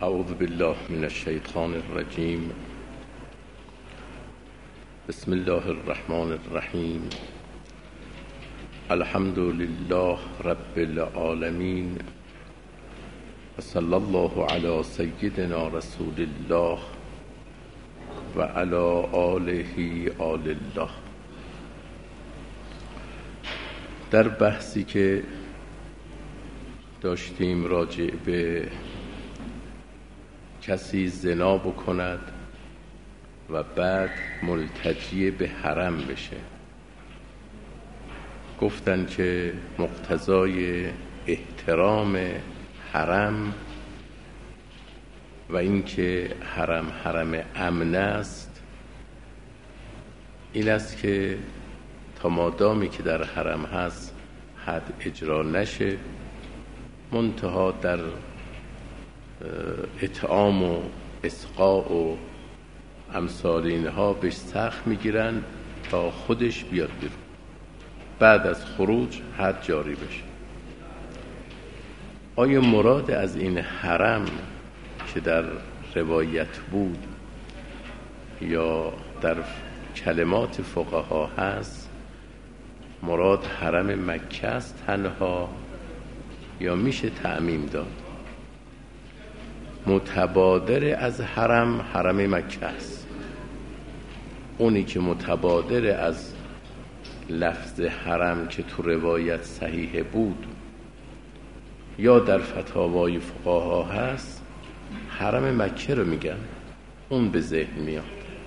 اعوذ بالله من الشیطان الرجیم. بسم الله الرحمن الرحیم. الحمد لله رب العالمین و صلی الله علی سیدنا رسول الله و علی آله آل الله. در بحثی که داشتیم راجع به کسی زنا بکند و بعد ملتجی به حرم بشه، گفتن که مقتضای احترام حرم و اینکه حرم امن است این است که تا مادامی که در حرم هست حد اجرا نشه، منتها در اطعام و اسقاء و امثال اینها بهش سخت میگیرن تا خودش بیاد بیرون، بعد از خروج حد جاری بشه. آیا مراد از این حرم که در روایت بود یا در کلمات فقها هست مراد حرم مکه است تنها، یا میشه تعمیم داد؟ متبادر از حرم مکه است. اونی که متبادر از لفظ حرم که تو روایت صحیح بود یا در فتاوای فقها هست حرم مکه رو میگن، اون به ذهن میاد.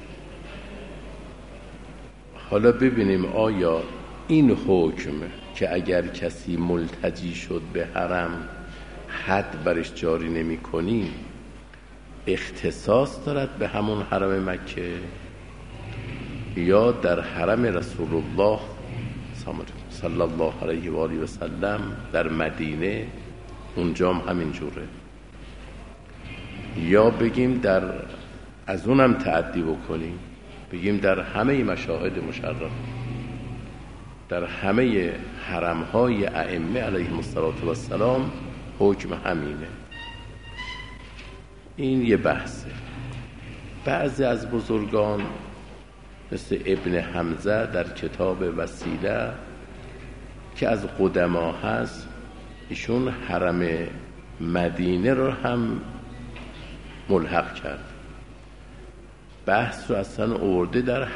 حالا ببینیم آیا این حکم که اگر کسی ملتجی شد به حرم حد برش جاری نمی کنی اختصاص دارد به همون حرم مکه یا در حرم رسول الله صلی الله علیه و آله و سلم در مدینه اونجام همین جوره، یا بگیم در از اونم تعدی بکنیم بگیم در همه مشاهد مشرف، در همه حرم‌های ائمه علیهم السلام حکم همینه. این یه بحثه. بعضی از بزرگان مثل ابن حمزه در کتاب وسیله که از قدما هست، ایشون حرم مدینه رو هم ملحق کرد، بحث رو اصلا آورده در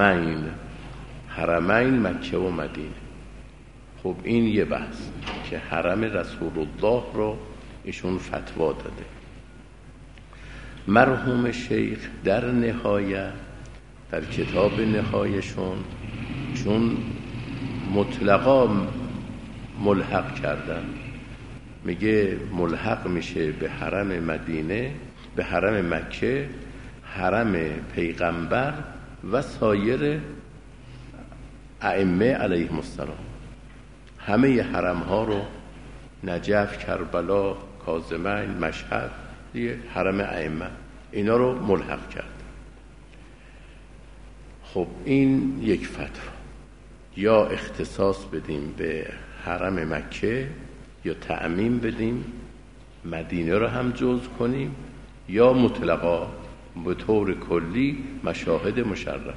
حرمین مکه و مدینه. خب این یه بحث که حرم رسول الله رو ایشون فتوا داده. مرحوم شیخ در نهایه در کتاب نهایشون چون مطلقا ملحق کردن، میگه ملحق میشه به حرم مدینه، به حرم مکه، حرم پیغمبر و سایر ائمه علیهم السلام. همه حرم ها رو نجف، کربلا، کاظمین، مشهد، دیگه حرم ائمه، اینا رو ملحق کرد. خب این یک فتوا، یا اختصاص بدیم به حرم مکه یا تعمیم بدیم مدینه رو هم جزء کنیم، یا مطلقا به طور کلی مشاهد مشرف.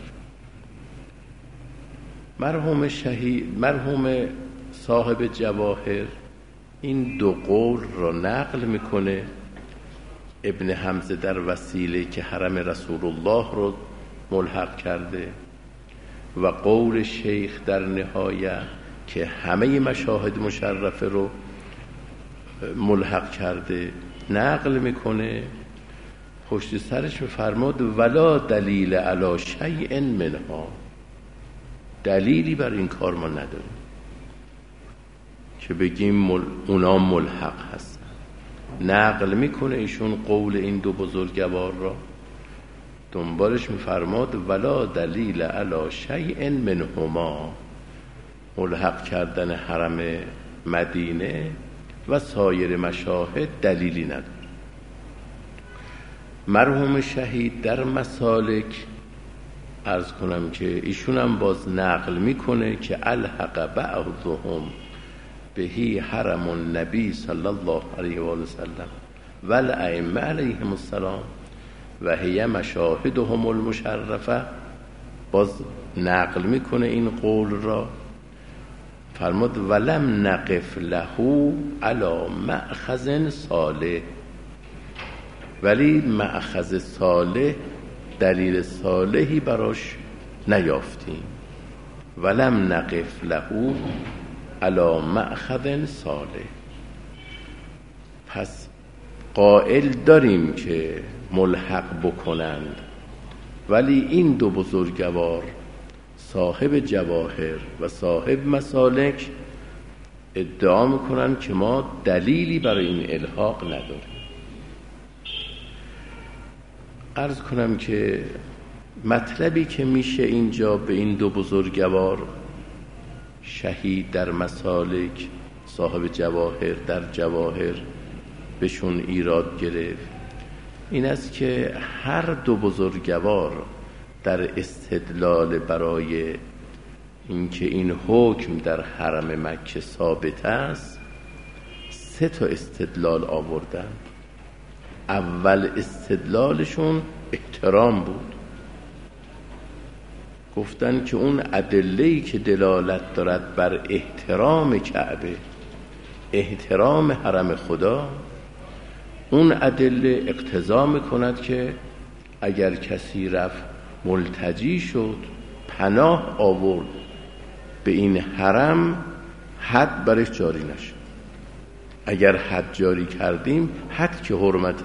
مرحوم صاحب جواهر این دو قول را نقل میکنه. ابن حمزه در وسیله که حرم رسول الله رو ملحق کرده و قول شیخ در نهایه که همه مشاهد مشرفه رو ملحق کرده نقل میکنه. پشت سرش میفرماد ولا دلیل علی شیء منها، دلیلی بر این کار ما نداریم که بگیم اونا ملحق هستن. نقل میکنه ایشون قول این دو بزرگوار را، دنبالش میفرماد ولا دلیل علی شیء منهما، ملحق کردن حرم مدینه و سایر مشاهد دلیلی نداره. مرحوم شهید در مسالک عرض کنم که ایشون هم باز نقل میکنه که الحق بعضهم بهی حرم النبی صلی الله علیه و آله وسلم و الائمه علیهم السلام و هی مشاهدهم المشرفه. باز نقل میکنه این قول را، فرمود ولم نقف له علی مأخذ صالح، ولی مأخذ صالح، دلیل صالحی براش نیافتیم. ولم نقف له علی مأخذ صالح. پس قائل داریم که ملحق بکنند، ولی این دو بزرگوار صاحب جواهر و صاحب مسالک ادعا میکنن که ما دلیلی برای این الحاق نداریم. عرض کنم که مطلبی که میشه اینجا به این دو بزرگوار، شهید در مسالک، صاحب جواهر در جواهر، بهشون ایراد گرفت، این است که هر دو بزرگوار در استدلال برای اینکه این حکم در حرم مکه ثابت است 3 تا استدلال آوردن. اول استدلالشون احترام بود، گفتن که اون ادله‌ای که دلالت دارد بر احترام کعبه، احترام حرم خدا، اون ادله اقتضا میکند که اگر کسی رفت ملتجی شد، پناه آورد به این حرم، حد برش جاری نشد. اگر حد جاری کردیم، حد که حرمت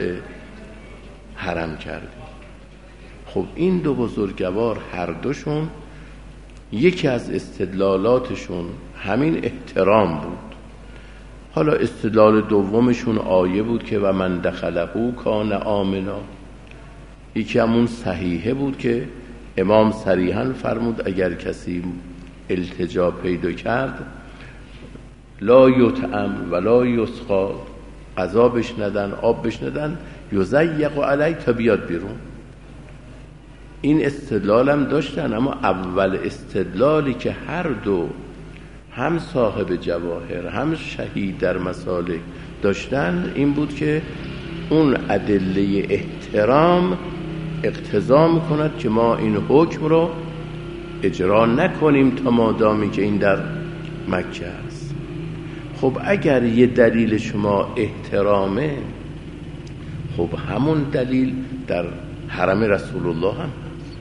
حرم کردیم. خب این دو بزرگوار هر دوشون یکی از استدلالاتشون همین احترام بود. حالا استدلال دومشون آیه بود که و من دخله کان آمنا. یکی همون صحیحه بود که امام صریحاً فرمود اگر کسی التجا پیدا کرد لا یطعم ولا یسقا، غذا بش ندن، آب بش ندن، یضیق علی، تا بیاد بیرون. این استدلال هم داشتن، اما اول استدلالی که هر دو، هم صاحب جواهر هم شهید در مسالک داشتن، این بود که اون ادله احترام اقتضا میکند که ما این حکم رو اجرا نکنیم تا مادامی که این در مکه است. خب اگر یه دلیل شما احترامه، خب همون دلیل در حرم رسول الله هم هست.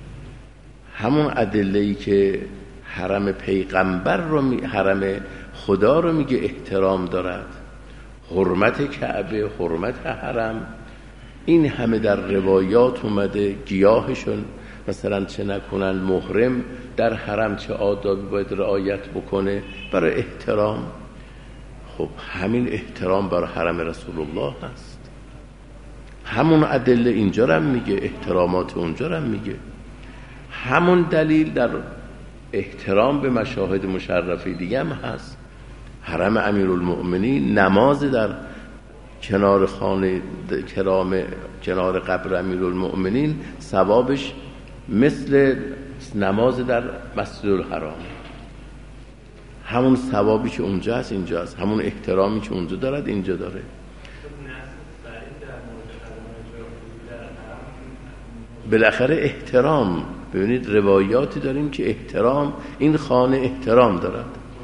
همون ادله‌ای که حرم پیغمبر رو، حرم خدا رو میگه احترام دارد، حرمت کعبه، حرمت حرم، این همه در روایات اومده. گیاهشون مثلا چه نکنن، محرم در حرم چه آدابی باید رعایت بکنه برای احترام. خب همین احترام برای حرم رسول الله هست. همون ادله اینجا رو هم میگه، احترامات اونجا رو هم میگه. همون دلیل در احترام به مشاهد مشرفه دیگه هم هست. حرم امیرالمؤمنین، نماز در کنار خانه کنار قبر امیرالمؤمنین ثوابش مثل نماز در مسجد الحرام. همون ثوابی که اونجا هست اینجا هست، همون احترامی که اونجا دارد اینجا داره. بالاخره احترام، ببینید روایاتی داریم که احترام، این خانه احترام دارد.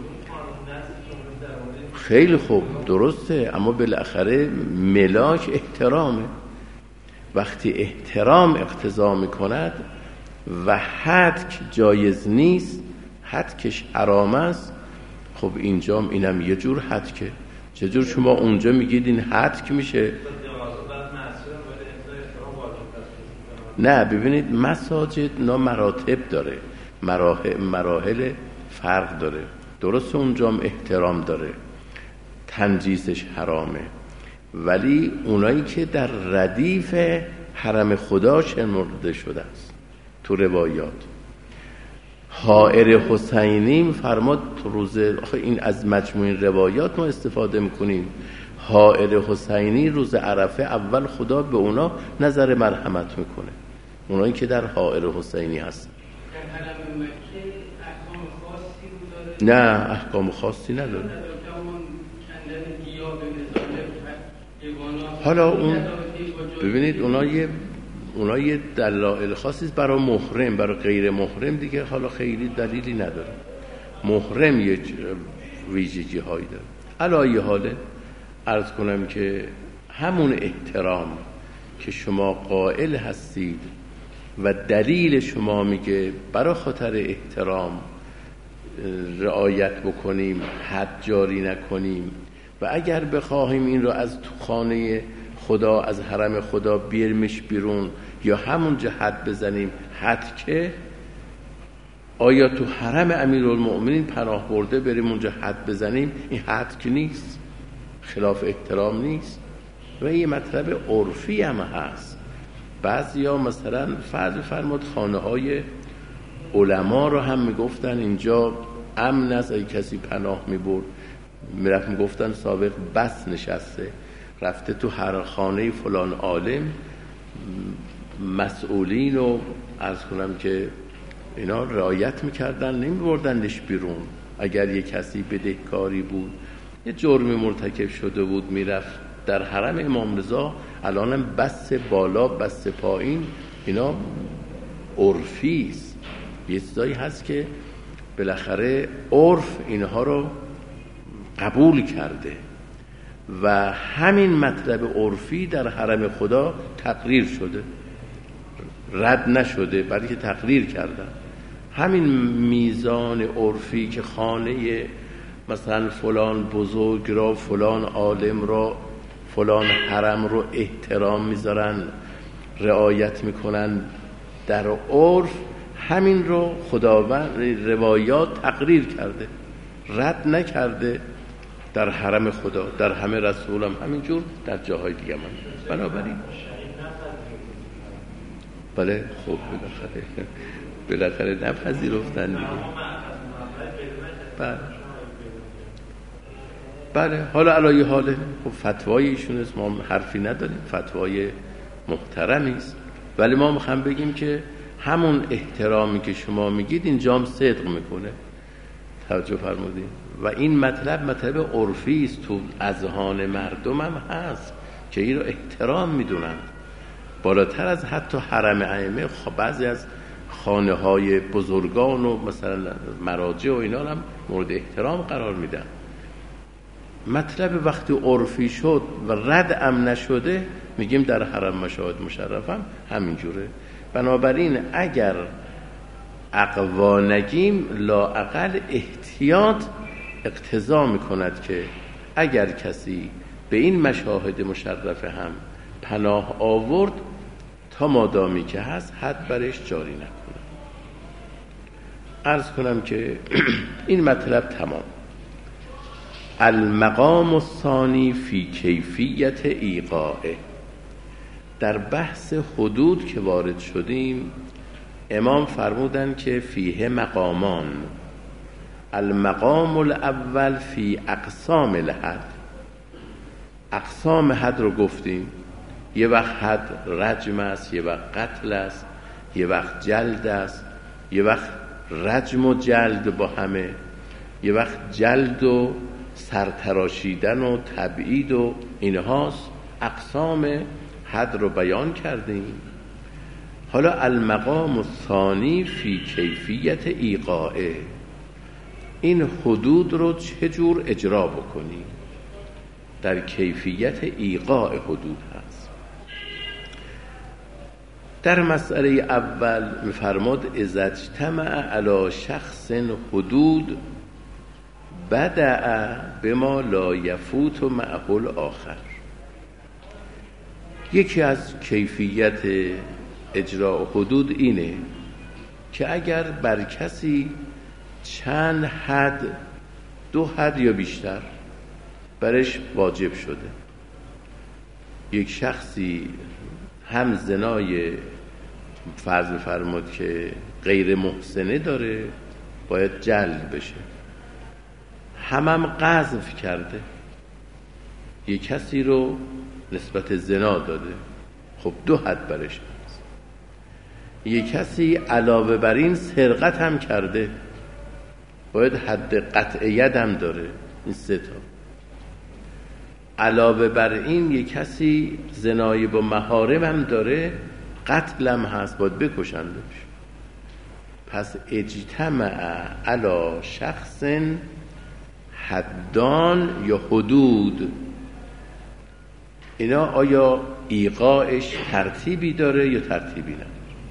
خیلی خوب، درسته، اما بالاخره ملاک احترامه. وقتی احترام اقتضا میکند و حد جایز نیست، حد کش حرام است، خب اینجا اینم یه جور حد که، چجور شما اونجا میگید این حد که میشه؟ نه، ببینید مساجد مراتب داره، مراحل فرق داره. درسته اونجا هم احترام داره، تنجیسش حرامه، ولی اونایی که در ردیف حرم خدا شمرده شده است تو روایات. حائر حسینی فرماد روز، آخه این از مجموع روایات ما استفاده میکنیم، حائر حسینی روز عرفه اول خدا به اونا نظر مرحمت میکنه، اونایی که در حائر حسینی هستن. نه، احکام خاصی نداره. حالا اون ببینید اونا یه دلایل خاصی برای محرم، برای غیر محرم دیگه حالا خیلی دلیلی نداره. محرم یه ویژگی هایی داره. علایه حاله عرض کنم که همون احترام که شما قائل هستید و دلیل شما میگه برای خاطر احترام رعایت بکنیم، حد جاری نکنیم و اگر بخواهیم این رو از تو خانه خدا، از حرم خدا بیرمش بیرون یا همونجا حد بزنیم، حد که آیا تو حرم امیرالمؤمنین پناه برده بریم اونجا حد بزنیم؟ این حد که نیست، خلاف احترام نیست و یه مطلب عرفی هم هست. بعضیا مثلا فرض فرمود خانه های علما رو هم میگفتن اینجا امن است، اگه کسی پناه میبرد میرفت میگفتن سابق بس نشسته، رفته تو هر خانه فلان عالم، مسئولین رو عرض کنم که اینا رعایت میکردن، نمیبردنش بیرون. اگر یه کسی بدهکاری بود، یه جرمی مرتکب شده بود، میرفت در حرم امام رضا. الانم بس بالا بس پایین اینا عرفی است، یه چیزایی هست که بالاخره عرف اینها رو قبول کرده و همین مطلب عرفی در حرم خدا تقریر شده، رد نشده بلکه تقریر کردن. همین میزان عرفی که خانه مثلا فلان بزرگ را، فلان عالم را، فلان حرم رو احترام میذارن، رعایت میکنن در عرف، همین رو خداوند روایات تقریر کرده، رد نکرده. در حرم خدا، در همه رسول هم همینجور، در جاهای دیگه من بنابراین بله خب بالاخره نپذیرفتن دیگه. بله حالا علایه حاله خب فتوای ایشون است، ما حرفی نداریم، فتوای محترمی است، ولی ما میخوام بگیم که همون احترامی که شما میگید اینجا هم صدق میکنه. توجه فرمودید؟ و این مطلب عرفی است، تو اذهان مردم هم هست که این رو احترام میدونند، بالاتر از حتی حرم ائمه. بعضی از خانه های بزرگان و مثلا مراجع و اینا هم مورد احترام قرار میدن. مطلب وقتی عرفی شد و رد ام نشده، میگیم در حرم مشاهد مشرف هم همینجوره. بنابراین اگر اقوا نگیم، لااقل احتیاط اقتضا میکند که اگر کسی به این مشاهد مشرف هم پناه آورد، تا مادامی که هست حد برش جاری نکنه. عرض کنم که این مطلب تمام. المقام الثانی فی کیفیت ایقاعه. در بحث حدود که وارد شدیم، امام فرمودن که فیه مقامان. المقام الاول فی اقسام الحد. اقسام حد رو گفتیم، یه وقت حد رجم است، یه وقت قتل است، یه وقت جلد است، یه وقت رجم و جلد با همه، یه وقت جلد و سرتراشیدن و تبعید و اینهاست. اقسام حد رو بیان کردیم. حالا المقام الثانی فی کیفیت ایقاعه، این حدود رو چجور اجرا بکنی، در کیفیت ایقاع حدود هست. در مسئله اول می‌فرماد اذا اجتمع علی شخص حدود بدأ بما لا یفوت معه الاخر. یکی از کیفیت اجراء حدود اینه که اگر بر کسی چند حد، 2 حد یا بیشتر برش واجب شده، یک شخصی هم زنای فرض فرمود که غیر محسنه داره باید جلد بشه، هم قذف کرده، یک کسی رو نسبت زنا داده، خب 2 حد برش هست. یک کسی علاوه بر این سرقت هم کرده، باید حد قطع ید هم داره. این 3 تا. علاوه بر این یک کسی زنای با محارم هم داره، قتلم هست، باید بکشندش. پس اجتمع علی شخص حدان یا حدود، اینا آیا ایقاعش ترتیبی داره یا ترتیبی نداره؟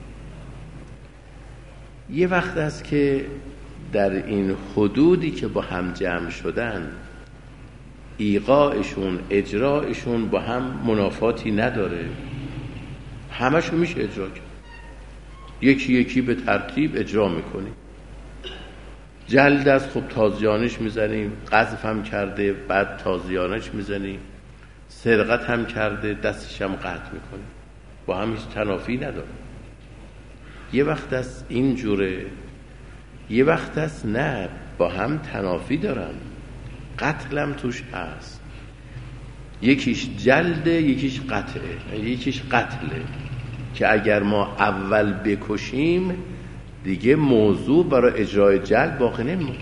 یه وقت است که در این حدودی که با هم جمع شدن ایقاعشون، اجراعشون با هم منافاتی نداره، همشو میشه اجرا کرد، یکی یکی به ترتیب اجرا میکنیم. جلد است، خب تازیانش میزنیم، قذف هم کرده بعد تازیانش میزنیم، سرقت هم کرده دستش هم قطع میکنیم، با هم هیچ تنافی نداره. یه وقت است اینجوره، یه وقت است نه، با هم تنافی دارن، قتلم توش هست، یکیش جلده یکیش قطعه، یکیش قتله که اگر ما اول بکشیم دیگه موضوع برای اجرای جلد باقی نمیمونه.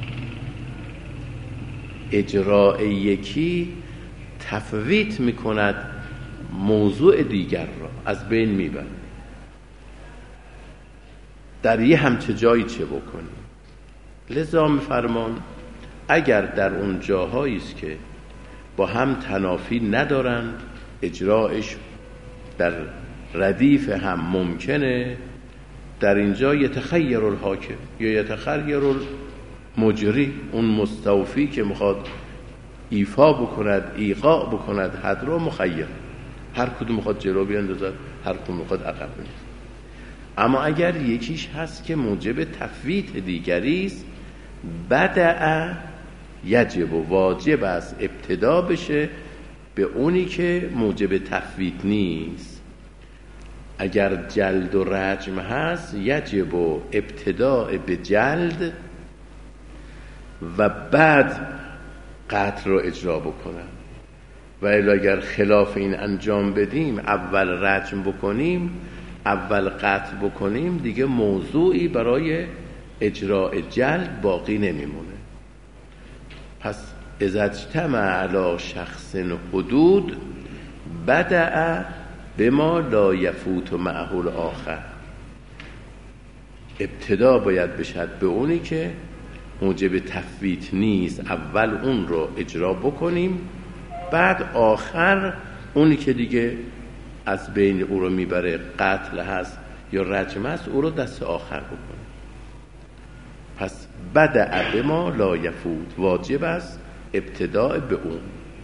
اجرای یکی تفویت میکند موضوع دیگر را، از بین میبره. در یه همچه جایی چه بکنیم؟ لذا میفرمان اگر در اون جاهایی است که با هم تنافی ندارند، اجرایش در ردیف هم ممکنه، در اینجا یتخیر الحاکم یا یتخیر المجری، اون مستوفی که میخواد ایفا بکند، ایقاع بکند حد رو، مخیر، هر کدوم میخواد جلو بیندازد، هر کدوم میخواد عقب بیندازد. اما اگر یکیش هست که موجب تفویت دیگری است، بدأ یجب و واجب است ابتدا بشه به اونی که موجب تفویت نیست. اگر جلد و رجم هست یجب و ابتداء به جلد و بعد قتل رو اجرا بکنن، و اگر خلاف این انجام بدیم، اول رجم بکنیم اول قتل بکنیم، دیگه موضوعی برای اجراء جلد باقی نمیمونه. پس اذا اجتمع علی شخص حدود بدأ بما لا یفوت معه الاخر، ابتدا باید بشد به اونی که موجب تفویت نیست، اول اون رو اجرا بکنیم، بعد آخر اونی که دیگه از بین او رو میبره، قتل هست یا رجم هست، او رو دست آخر بکنیم. پس بدأ بما لا یفوت، واجب است ابتداء به اون.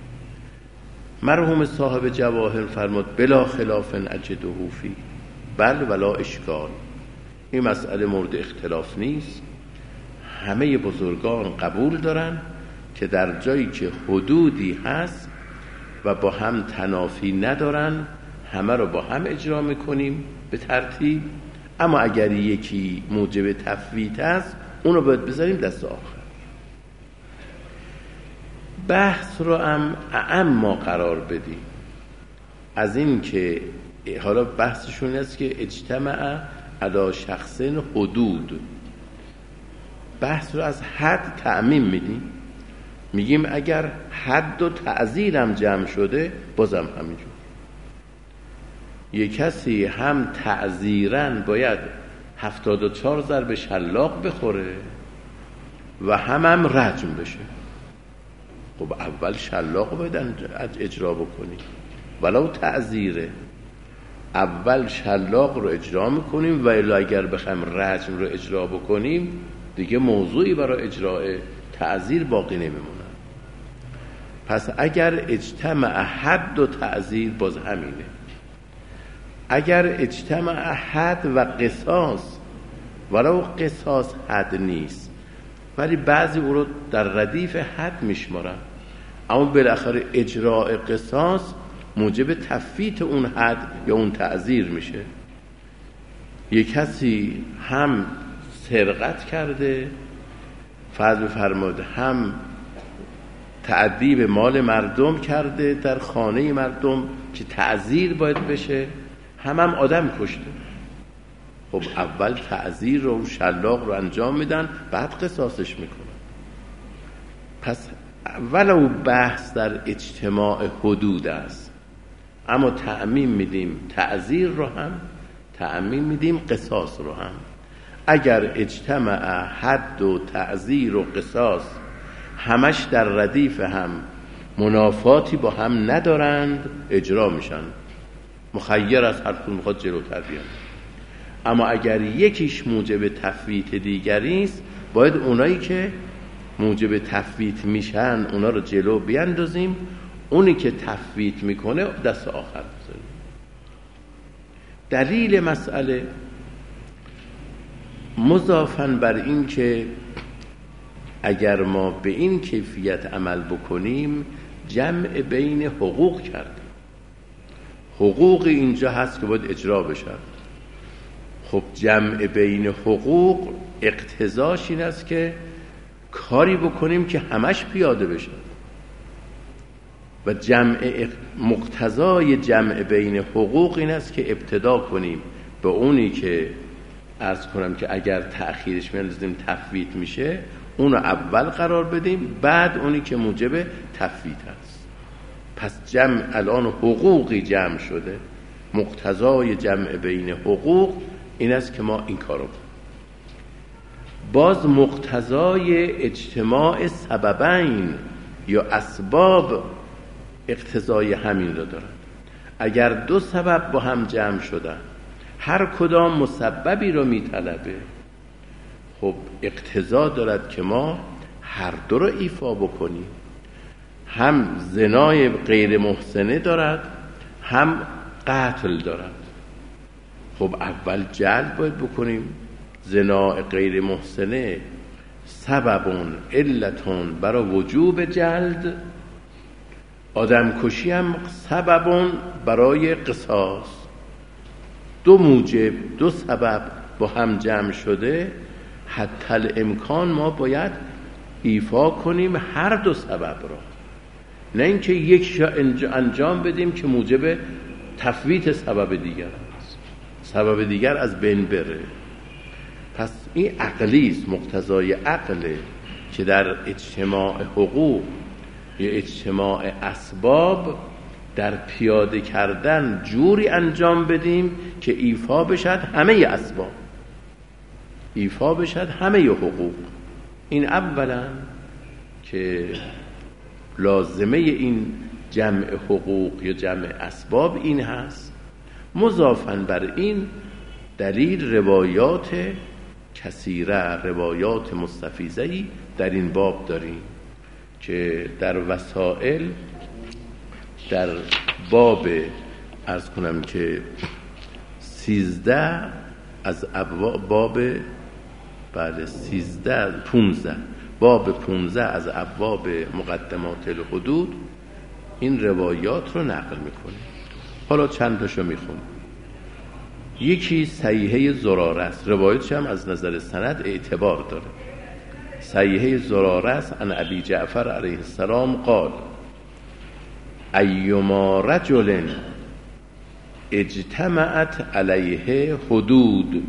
مرحوم صاحب جواهر فرمود بلا خلاف اجده فی بل ولا اشکال، این مسئله مورد اختلاف نیست، همه بزرگان قبول دارن که در جایی که حدودی هست و با هم تنافی ندارن، همه رو با هم اجرا میکنیم به ترتیب. اما اگر یکی موجب تفویت است، اون رو باید بذاریم دست آخر. بحث رو اما قرار بدیم از این که حالا بحثشون است که اجتماع علی شخص حدود، بحث رو از حد تعمیم میدیم، میگیم اگر حد و تعزیرم جمع شده بازم همینجور. یک کسی هم تعزیرن باید 74 ضرب شلاق بخوره و هم رجم بشه. خب اول شلاق باید اجرا بکنی، ولو تعزیره، اول شلاق رو اجرا میکنیم و اگر بخوایم رجم رو اجرا بکنیم دیگه موضوعی برای اجراء تعزیر باقی نمیمونه. پس اگر اجتماع حد و تعزیر باز همینه. اگر اجتماع حد و قصاص، ولو قصاص حد نیست ولی بعضی او رو در ردیف حد میشمارن، اما بالاخره اجراء قصاص موجب تفویت اون حد یا اون تعزیر میشه. یک کسی هم سرقت کرده، فرض بفرماد، هم تعدی به مال مردم کرده در خانه مردم که تعزیر باید بشه، هم آدم کشته. خب اول تعزیر رو، شلاق رو انجام میدن، بعد قصاصش میکنن. پس ولو بحث در اجتماع حدود است، اما تعمیم میدیم تعزیر رو هم، تعمیم میدیم قصاص رو هم. اگر اجتماع حد و تعزیر و قصاص همش در ردیف هم، منافاتی با هم ندارند، اجرا میشن، مخیر از هر کدوم میخواد جلوتر بیان. اما اگر یکیش موجب تفویت دیگری است، باید اونایی که موجب تفویت میشن اونا رو جلو بیاندازیم، اونی که تفویت میکنه دست آخر بذاریم. دلیل مسئله مضافاً بر این که اگر ما به این کیفیت عمل بکنیم جمع بین حقوق کردیم. حقوق اینجا هست که باید اجرا بشه. خب جمع بین حقوق اقتضاش این است که کاری بکنیم که همش پیاده بشه و مقتضای جمع بین حقوق این است که ابتدا کنیم به اونی که عرض کنم که اگر تأخیرش میاندازیم تفویت میشه اونو اول قرار بدیم، بعد اونی که موجب تفویت هست. پس جمع الان حقوقی جمع شده، مقتضای جمع بین حقوق این است که ما این کارو کنیم. باز مقتضای اجتماع سببین یا اسباب اقتضای همین رو دارن. اگر دو سبب با هم جمع شدن، هر کدام مسببی رو میطلبه، خب اقتضا دارد که ما هر دو رو ایفا بکنیم. هم زنای غیر محسنه دارد، هم قتل دارد. خب اول جلد باید بکنیم. زنا غیر محسنه سببون علتون برای وجوب جلد، آدم کشی هم سببون برای قصاص. دو موجب، دو سبب با هم جمع شده، حتی الامکان ما باید ایفا کنیم هر دو سبب را، نه اینکه یک انجام بدیم که موجب تفویت سبب دیگر است، سبب دیگر از بین بره. پس این عقلی است، مقتضای عقله که در اجتماع حقوق یا اجتماع اسباب در پیاده کردن جوری انجام بدیم که ایفا بشد همه اسباب، ایفا بشد همه حقوق. این اولا که لازمه این جمع حقوق یا جمع اسباب این هست. مضافاً بر این دلیل روایات کثیره، روایات مستفیضه‌ای در این باب داریم که در وسائل در باب عرض کنم که 13 از باب 15 باب 15 از ابواب مقدمات الحدود این روایات رو نقل میکنه. حالا چند تاشو میخونم. یکی صحیحه زراره است، روایتش هم از نظر سند اعتبار داره. صحیحه زراره است عن ابی جعفر علیه السلام قال ایما رجل اجتمعت علیه حدود،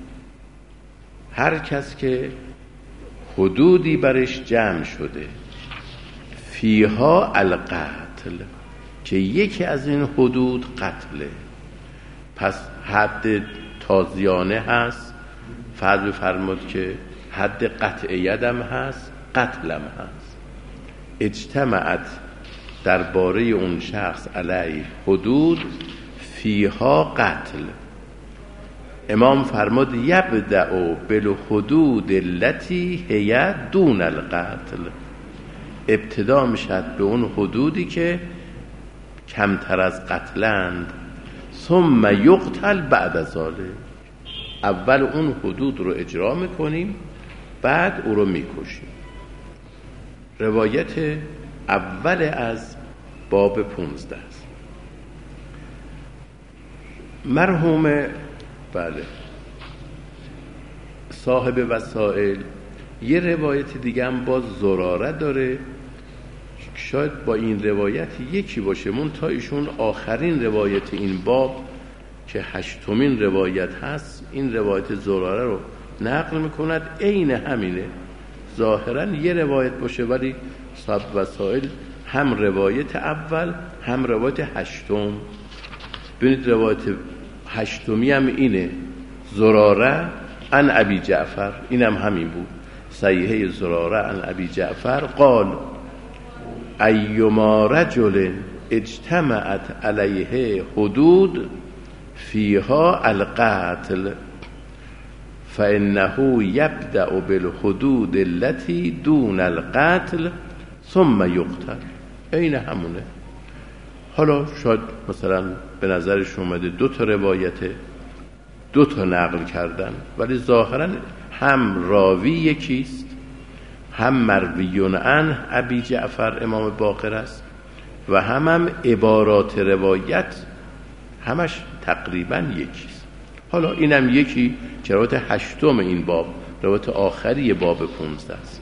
هر کس که حدودی برش جمع شده، فیها القتل، که یکی از این حدود قتله، پس حد تازیانه هست، فرض بفرمود که حد قطع یدم هست، قتلم هست. اجتماعت درباره اون شخص علیه حدود فیها قتل. امام فرمود یبدأ بالحدود التي هي دون القتل، ابتدا میشد به اون حدودی که کمتر از قتلند. ثم یقتل بعد ذلك، اول اون حدود رو اجرا میکنیم بعد او رو میکشیم. روایت اول از باب 15 است. مرحوم صاحب وسائل یه روایت دیگه هم باز زراره داره، شاید با این روایت یکی باشه، منتها ایشون آخرین روایت این باب که 8مین روایت هست این روایت زراره رو نقل میکند. عین همینه، ظاهرا یه روایت باشه ولی صاحب وسائل هم روایت اول هم روایت هشتم. ببینید روایت هشتمی هم اینه، زراره عن ابی جعفر، اینم همین بود، صحیحه زراره عن ابی جعفر قال ایما رجل اجتمعت علیه حدود فیها القتل فانه یبدأ بالحدود التي دون القتل ثم یقتل. این همونه. حالا شاید مثلا به نظرش اومده دو تا روایته، دو تا نقل کردن، ولی ظاهرا هم راوی یکیست، هم مرویون عن ابی جعفر امام باقر است و هم عبارات روایت همش تقریبا یکیست. حالا اینم یکی که روایت هشتم این باب، روایت آخری باب 15 است.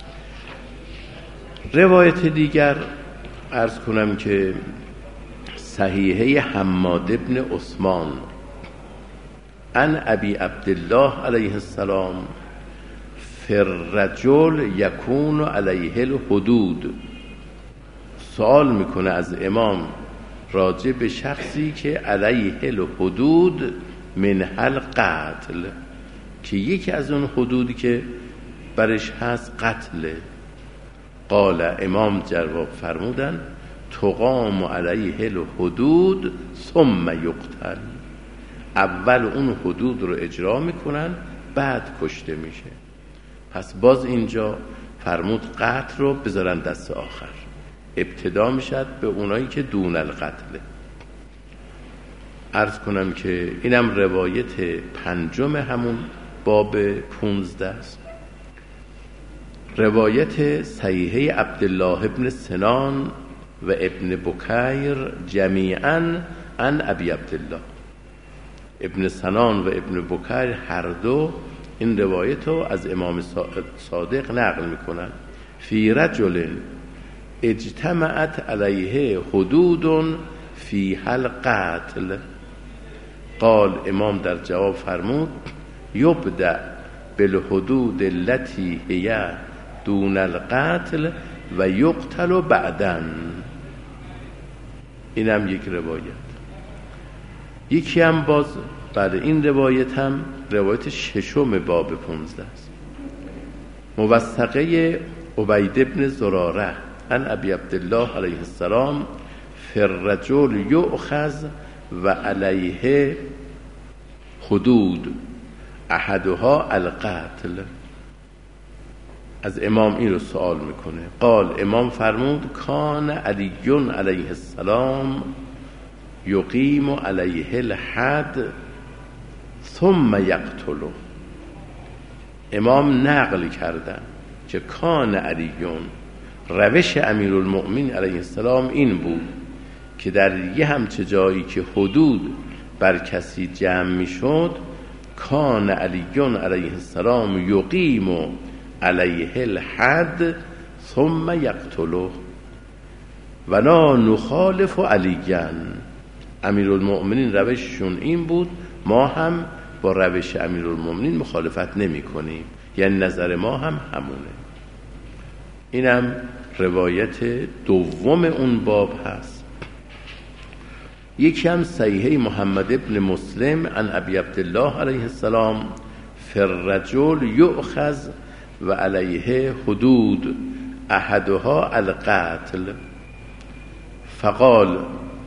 روایت دیگر عرض کنم که صحیحه حماد ابن عثمان عن ابی عبدالله علیه السلام فی الرجل یکون علیه الحدود. سوال میکنه از امام راجع به شخصی که علیه الحدود منها القتل، که یکی از اون حدودی که برش هست قتله. قال امام جواب فرمودن تقام علیه الحدود ثم یقتل. اول اون حدود رو اجرا میکنن بعد کشته میشه. پس باز اینجا فرمود قتل رو بذارن دست آخر، ابتدا میشد به اونایی که دون القتله. عرض کنم که اینم روایت پنجم همون باب 15 است. روایت صحیحه عبدالله ابن سنان و ابن بکیر جمیعا عن ابی عبدالله. ابن سنان و ابن بکیر هر دو این روایت رو از امام صادق نقل میکنن. فی رجل اجتمعت علیه حدود فیها القتل. قال امام در جواب فرمود یبدأ بالحدود التي هي دون القتل و یقتل بعداً. اینم یک روایت. یکی هم باز بعد این روایت هم روایت ششم باب 15 است. موثقه عبید ابن زراره عن ابی عبدالله علیه السلام فی الرجل یؤخذ و علیه حدود احدها القتل. از امام این رو سوال میکنه. قال امام فرمود کان علی علیه السلام یقیم علیه الحد ثم یقتله. امام نقل کردن که کان علیون، روش امیرالمؤمنین علیه السلام این بود که در یه همچه جایی که حدود بر کسی جمع میشد، کان علیون علیه السلام یقیم علیه الحد ثم یقتله ولا نخالف علیاً. امیرالمؤمنین روششون این بود، ما هم با روش امیرالمؤمنین مخالفت نمی کنیم، یعنی نظر ما هم همونه. اینم روایت دوم اون باب هست. یکی هم صحیحه محمد ابن مسلم عن ابی عبدالله علیه السلام فی الرجل یؤخذ و علیه حدود احدها القتل فقال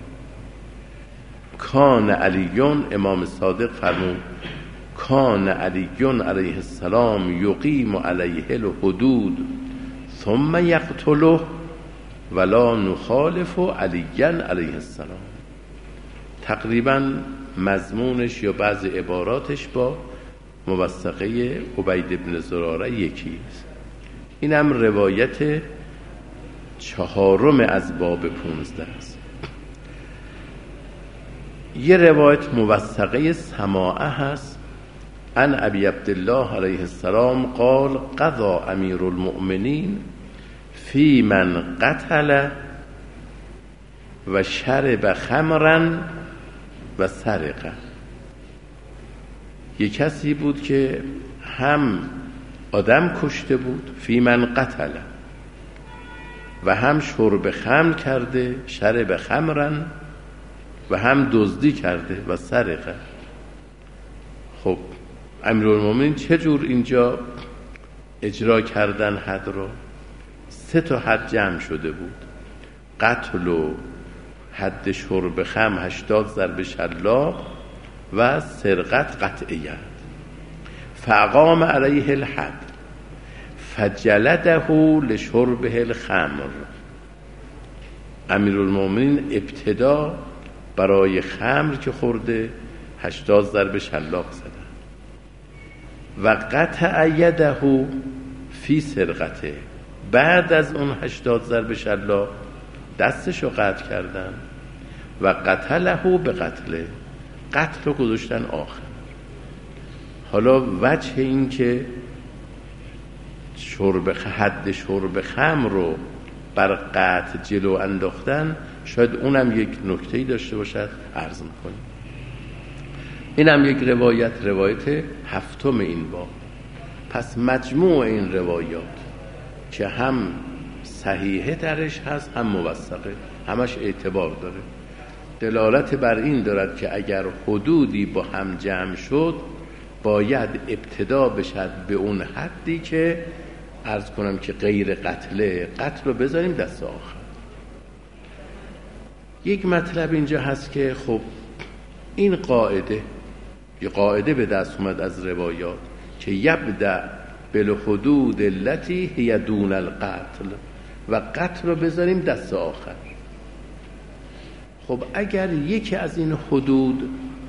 کان علیون، امام صادق فرمود کان علیون علیه السلام یقیم علیه الحدود ثم یقتله ولا نخالف علیاً علیه السلام. تقریبا مضمونش یا بعض عباراتش با موثقه عبید بن زراره یکی است. اینم روایت چهارم از باب 15 است. یه روایت موثقه سماعه هست عن ابی عبدالله علیه السلام قال قضا امیر المؤمنین فی من قتل و شرب خمرا و سرقه. یک کسی بود که هم آدم کشته بود، فی من قتل، و هم شرب خمر کرده شرب خمرن و هم دزدی کرده و سرقه. خب امیرالمومنین چجور اینجا اجرا کردن حد رو؟ 3 حد جمع شده بود، قتل و حد شرب خمر 80 ضرب شلاق و سرقت قطعیت. فاقام علیه الحد فجلده لشربه الخمر. امیرالمومنین ابتدا برای خمر که خورده 80 ضرب شلاق زدن و قطع یده فی سرقته. بعد از اون 80 ضرب شلاق دستشو قطع کردن و قتله به قتله، قتل رو گذاشتن آخر. حالا وجه این که حد شرب خمر رو بر قطع جلو انداختن، شاید اونم یک نکته‌ای داشته باشد، عرض می‌کنیم. اینم یک روایت 7 این باب. پس مجموع این روایات که هم صحیحه درش هست هم موثقه، همش اعتبار داره، دلالت بر این دارد که اگر حدودی با هم جمع شد باید ابتدا بشد به اون حدی که عرض کنم که غیر قتل رو بذاریم دست آخر. یک مطلب اینجا هست که خب این یه قاعده به دست اومد از روایات که یبدأ بالحدود التي هی دون القتل و قتل رو بذاریم دست آخر. خب اگر یکی از این حدود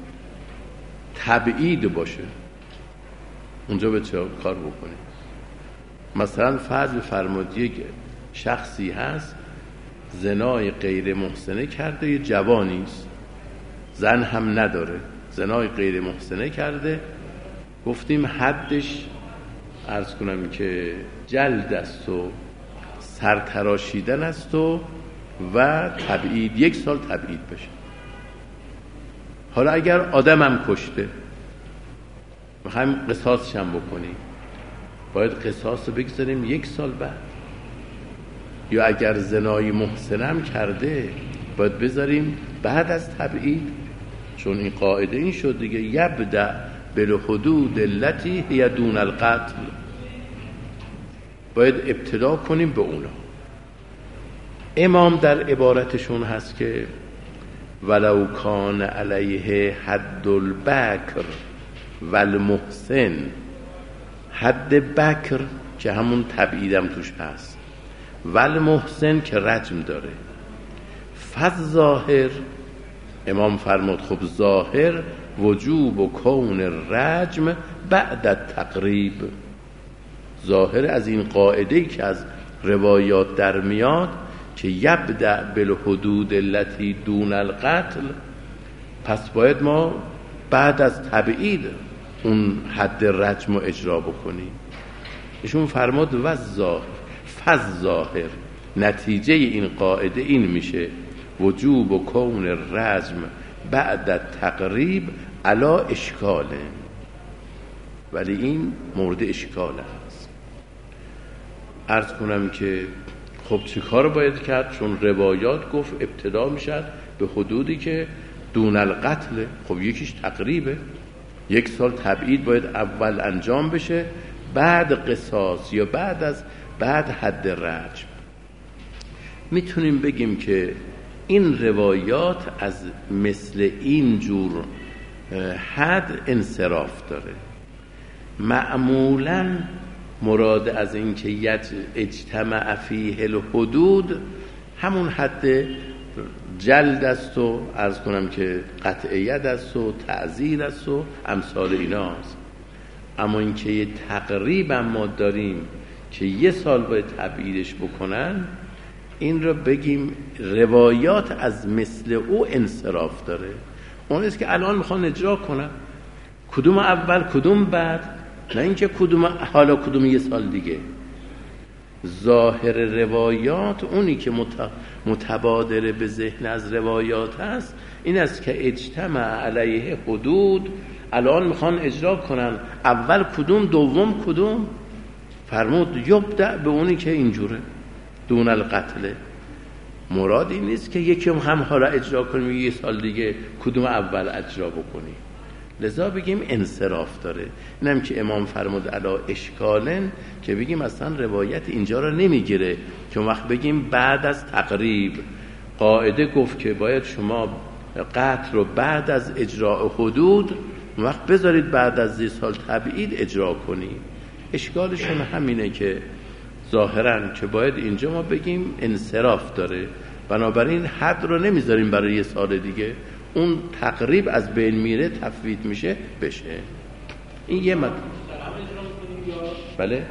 تبعید باشه اونجا به چه کار بکنیم؟ مثلا فرض فرمایید یک شخصی هست زنای غیر محسنه کرده، یه جوانیست، زن هم نداره، زنای غیر محسنه کرده، گفتیم حدش عرض کنم که جلد است و سرتراشیدن است و تبعید، 1 سال تبعید بشه. حالا اگر آدم هم کشته میخوایم قصاصش هم بکنیم، باید قصاص رو بگذاریم 1 سال بعد. یا اگر زنای محسنه هم کرده باید بذاریم بعد از تبعید، چون این قاعده این شد دیگه، یبدأ بالحدود التي هی دون القتل، باید ابتدا کنیم به اونا. امام در عبارتشون هست که ولو کان علیه حد البکر والمحسن، حد بکر که همون تبعیدم توش هست، والمحسن که رجم داره. فالظاهر، امام فرمود خب ظاهر وجوب و کون رجم بعد التقریب، ظاهر از این قاعده که از روایات در میاد که یبدأ بالحدود التي دون القتل، پس باید ما بعد از تبعید اون حد رجم رو اجرا بکنیم. ایشون فرمود و فالظاهر، نتیجه این قاعده این میشه وجوب و کون رجم بعد تقریب علا اشکاله، ولی این مورد اشکال است. عرض کنم که خب چه کار باید کرد؟ چون روایات گفت ابتدا میشد به حدودی که دون القتل، خب یکیش تقریبه، 1 سال تبعید باید اول انجام بشه، بعد قصاص یا بعد حد رجم. میتونیم بگیم که این روایات از مثل این جور حد انصراف داره. معمولاً مراد از این که اجتماع فیه الحدود همون حد جلد است و عرض کنم که قطعیت است و تعزیر است و امثال ایناست. اما این که یه تقریبا ما داریم که 1 سال باید تبعیدش بکنن، این رو بگیم روایات از مثل او انصراف داره. اون است که الان میخوان اجرا کنن، کدوم اول کدوم بعد، نه اینکه کدوم 1 سال دیگه. ظاهر روایات اونی که متبادر به ذهن از روایات هست این است که اجتماع علیه حدود، الان میخوان اجرا کنن، اول کدوم دوم کدوم، فرمود یبدأ به اونی که اینجوره. دون القتل. مراد این نیست که یکی هم حالا اجرا کنیم یه سال دیگه کدوم اول اجرا بکنیم، لذا بگیم انصراف داره. اینم که امام فرمود علا اشکالن، که بگیم اصلا روایت اینجا رو نمیگیره که وقت بگیم بعد از تقریب. قاعده گفت که باید شما قتل رو بعد از اجراء حدود وقت بذارید بعد از 10 سال تبعید اجرا کنید. اشکالشون همینه که ظاهراً که باید اینجا ما بگیم انصراف داره، بنابراین حد رو نمیذاریم برای 1 سال دیگه، اون تقریب از بین میره تفویت میشه بشه. این یه مطلب. بله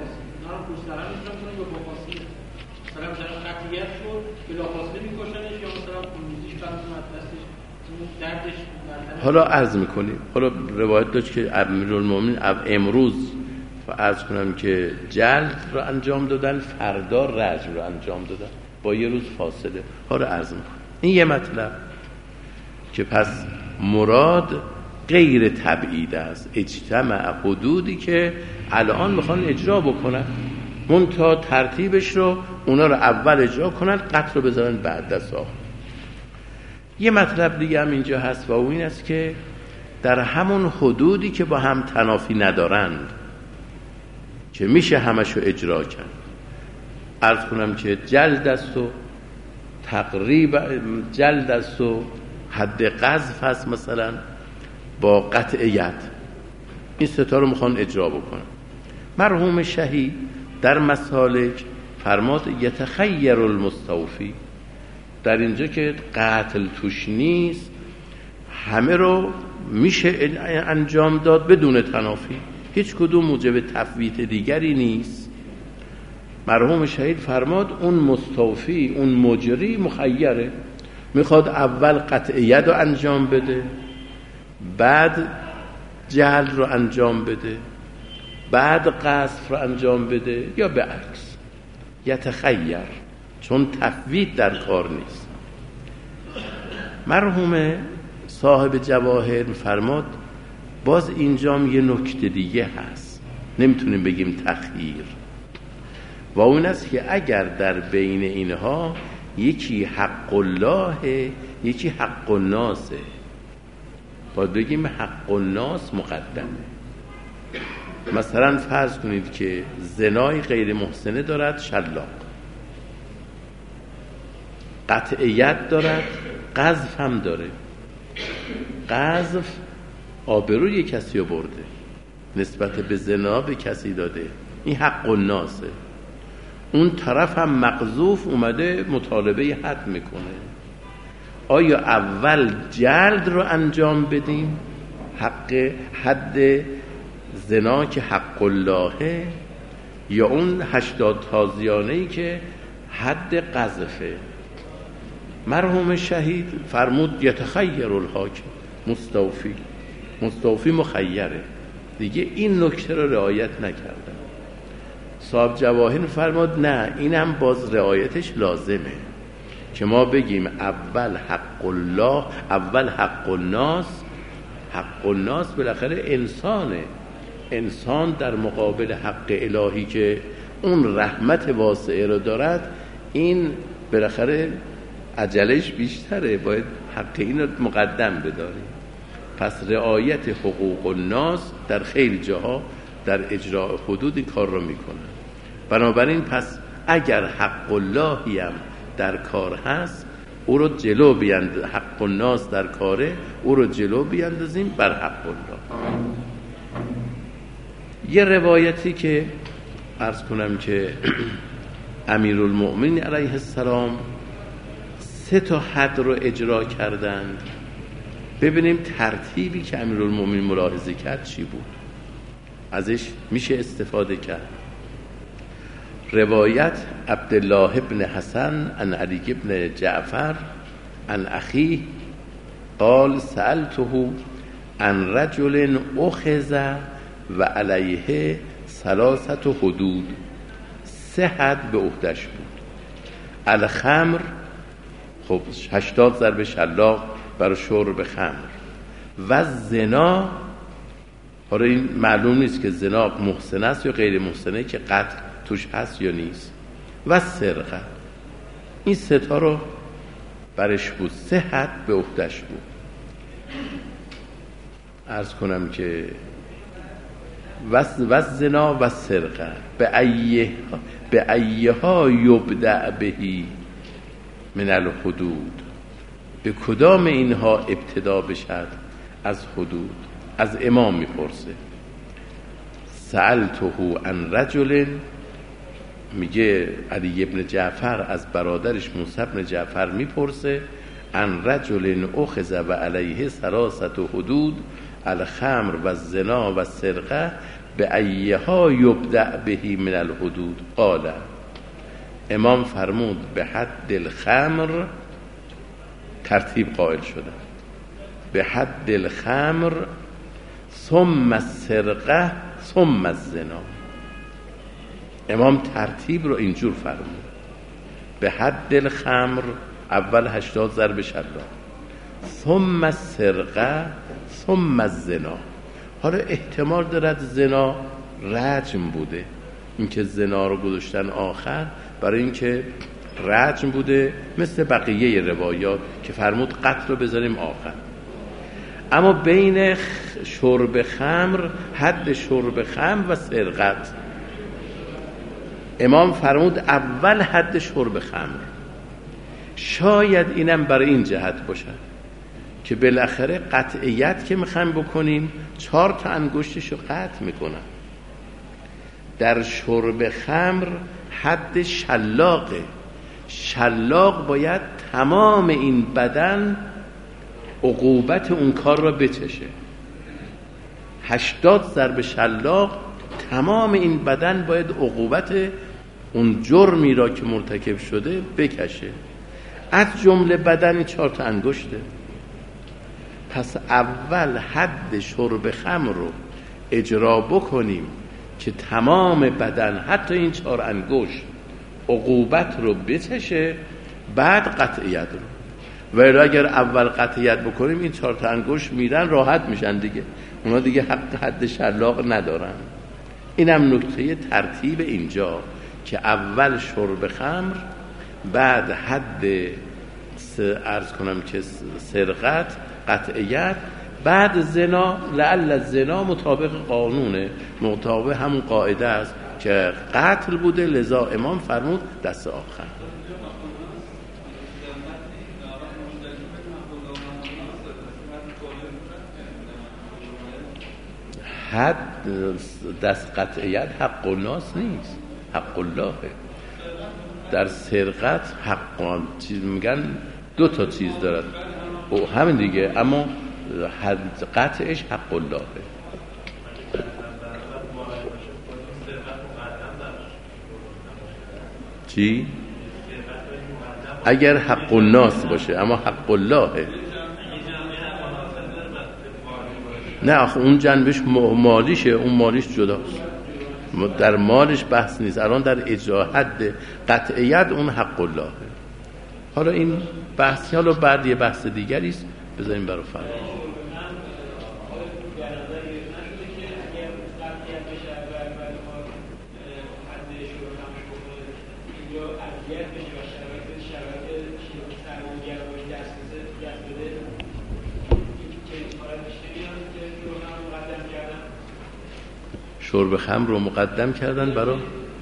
حالا عرض میکنیم. حالا روایت داشت که امیرالمومنین امروز عرض کنم که جلد رو انجام دادن، فردا رجم رو انجام دادن با 1 روز فاصله. حالا عرض میکنم. این یه مطلب که پس مراد غیر تبعید است، اجتماع حدودی که الان میخوان اجرا بکنن، منتها ترتیبش رو اونا رو اول اجرا کنن، قتل رو بذارن بعد از آخر. یه مطلب دیگه هم اینجا هست و اون این است که در همون حدودی که با هم تنافی ندارند که میشه همشو اجرا کرد، عرض کنم که جلد است و تقریبا جلد است و حد قذف هست مثلا با قطع ید، این 3 تا رو میخوان اجرا بکنن. مرحوم شهید در مسالک فرماد یتخیر المستوفی، در اینجا که قتل توش نیست همه رو میشه انجام داد بدون تنافی، هیچ کدوم موجب تفویت دیگری نیست. مرحوم شهید فرماد اون مستوفی، اون مجری مخیره، میخواد اول قطع ید رو انجام بده، بعد جهل رو انجام بده، بعد قذف رو انجام بده، یا به عکس. یتخیر، چون تفویت در کار نیست. مرحوم صاحب جواهر فرماد باز اینجام یه نکته دیگه هست، نمیتونیم بگیم تخییر، و اون است که اگر در بین اینها یکی حق الله یکی حق الناسه، باید بگیم حق الناس مقدمه. مثلا فرض کنید که زنای غیر محسنه دارد شلاق، قطع ید دارد، قذف هم داره. قذف آبروی کسی رو برده، نسبت به زنا به کسی داده، این حق الناسه. اون طرف هم مقذوف اومده مطالبه حد میکنه. آیا اول جلد رو انجام بدیم، حد زنا که حق اللهه، یا اون 80 تازیانه‌ای که حد قذفه؟ مرحوم شهید فرمود یتخیر الحاکم، مستوفی مخیره دیگه، این نکته رو رعایت نکردن. صاحب جواهر فرمود نه، اینم باز رعایتش لازمه که ما بگیم اول حق الله، اول حق الناس. حق الناس بالاخره انسانه، انسان در مقابل حق الهی که اون رحمت واسعه رو دارد، این بالاخره عجلش بیشتره، باید حق این رو مقدم بداریم. پس رعایت حقوق الناس در خیلی جاها در اجراء حدود این کار رو میکنن. بنابراین پس اگر حق اللهی هم در کار هست، او رو جلو بیاندازیم، حق الناس در کاره، او رو جلو بیاندازیم بر حق الله. یه روایتی که عرض کنم که امیرالمؤمنین علیه السلام 3 تا حد رو اجرا کردند. ببینیم ترتیبی که امیرالمؤمنین ملاحظه کرد چی بود، ازش میشه استفاده کرد. روایت عبدالله ابن حسن عن علی ابن جعفر عن اخیه قال سألته عن رجل اخذ و علیه 3 حدود، 3 حد به عهدش بود. الخمر، خب 80 ضرب شلاق برای شرب خمر، و زنا، حالا این معلوم نیست که زنا محسن است یا غیر محسنه که قتل توش هست یا نیست، و سرقه. این سه تا رو برش بود، 3 حد به عهده‌اش بود. عرض کنم که و زنا و سرقه به ایها یبدأ بهی من الحدود، به کدام اینها ابتدا بشد از حدود. از امام میپرسه. سألته عن رجل، میگه علی ابن جعفر از برادرش موسی ابن جعفر میپرسه عن رجل اخذ و علیه 3 حدود الخمر و الزنا و السرقه به ایها یبدأ بهی من الحدود. قال، امام فرمود به حد الخمر، ترتیب قائل شدن، به حد الخمر ثم السرقه ثم الزنا. امام ترتیب رو اینجور فرمود، به حد الخمر اول 80 ضرب شلاق، ثم السرقه ثم الزنا. حالا احتمال دارد زنا رجم بوده، اینکه زنا رو گذاشتن آخر برای اینکه رجم بوده، مثل بقیه روایات که فرمود قتل رو بذاریم آخر. اما بین شرب خمر، حد شرب خمر و سرقت، امام فرمود اول حد شرب خمر. شاید اینم برای این جهت باشد که بالاخره قطعیت که میخوایم بکنیم 4 تا انگشتشو قطع میکنن. در شرب خمر حد شلاقه، شلاق باید تمام این بدن عقوبت اون کار را بچشه. 80 ضرب شلاق تمام این بدن باید عقوبت اون جرمی را که مرتکب شده بکشه. از جمله بدن 4 تا انگشته. پس اول حد شرب خمر رو اجرا بکنیم که تمام بدن حتی این 4 انگشت عقوبت رو بچشه، بعد قطعیت رو. و اگر اول قطعیت بکنیم این 4 تا انگشت میرن راحت میشن دیگه، اونا دیگه حق حد شلاق ندارن. اینم نکته ترتیب اینجا که اول شرب خمر، بعد حد عرض کنم که سرقت قطعیت، بعد زنا. لعل زنا مطابق قانونه، مطابق همون قاعده است که قتل بوده، لذا امام فرمود دست آخر. حد دست قطعیت حق الناس نیست، حق اللهه. در سرقت حقان چیز میگن 2 تا چیز دارد، او همین دیگه، اما حد قطعش حق اللهه. چی؟ اگر حق الناس باشه، اما حق اللهه. نه آخه اون جنبش مالیشه، اون مالیش جداست، در مالش بحث نیست. الان در اجرا حد قطعیت اون حق اللهه. حالا این بحثی حالا بعد یه بحث دیگری است، بذاریم برای فردا. شرب خمر رو مقدم کردن برای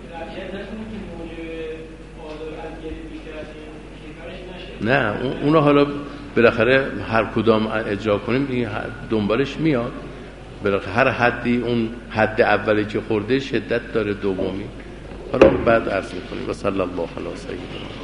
نه اونو حالا بالاخره هر کدام اجرا کنیم دیگه دنبالش میاد. بالاخره هر حدی اون حد اولی که خورده شدت داره، دومی حالا بعد عرض میکنیم. و صلی الله علیه و سلم.